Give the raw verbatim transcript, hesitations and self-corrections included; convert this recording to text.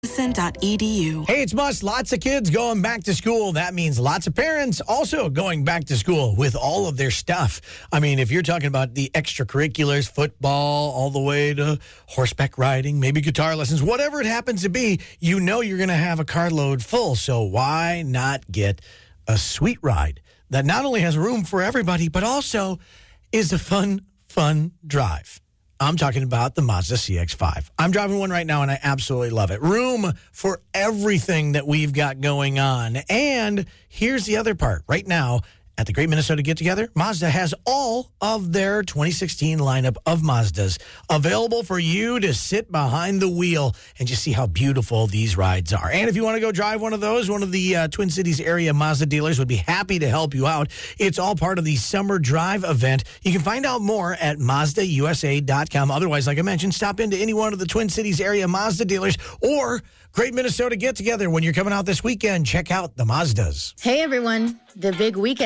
dot e d u. Hey, it's Mus. Lots of kids going back to school. That means lots of parents also going back to school with all of their stuff. I mean, if you're talking about the extracurriculars, football, all the way to horseback riding, maybe guitar lessons, whatever it happens to be, you know you're going to have a carload full. So why not get a sweet ride that not only has room for everybody, but also is a fun, fun drive? I'm talking about the Mazda C X five. I'm driving one right now, and I absolutely love it. Room for everything that we've got going on. And here's the other part. Right now, at the Great Minnesota Get-Together, Mazda has all of their twenty sixteen lineup of Mazdas available for you to sit behind the wheel and just see how beautiful these rides are. And if you want to go drive one of those, one of the uh, Twin Cities area Mazda dealers would be happy to help you out. It's all part of the Summer Drive event. You can find out more at Mazda U S A dot com. Otherwise, like I mentioned, stop into any one of the Twin Cities area Mazda dealers or Great Minnesota Get-Together when you're coming out this weekend. Check out the Mazdas. Hey, everyone. The big weekend